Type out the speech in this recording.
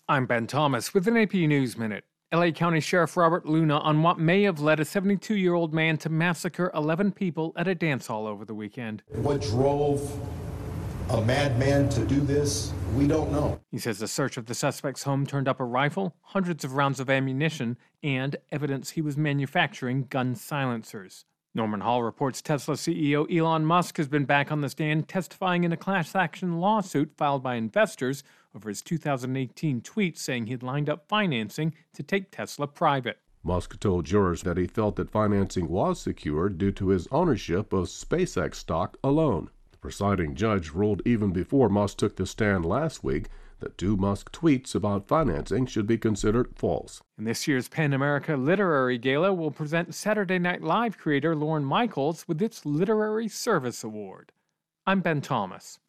I'm Ben Thomas with an AP News Minute. LA County Sheriff Robert Luna on what may have led a 72-year-old man to massacre 11 people at a dance hall over the weekend. What drove a madman to do this, we don't know. He says the search of the suspect's home turned up a rifle, hundreds of rounds of ammunition, and evidence he was manufacturing gun silencers. Norman Hall reports Tesla CEO Elon Musk has been back on the stand testifying in a class action lawsuit filed by investors over his 2018 tweet saying he'd lined up financing to take Tesla private. Musk told jurors that he felt that financing was secured due to his ownership of SpaceX stock alone. The presiding judge ruled even before Musk took the stand last week that two Musk tweets about financing should be considered false. And this year's PEN America Literary Gala will present Saturday Night Live creator Lorne Michaels with its Literary Service Award. I'm Ben Thomas.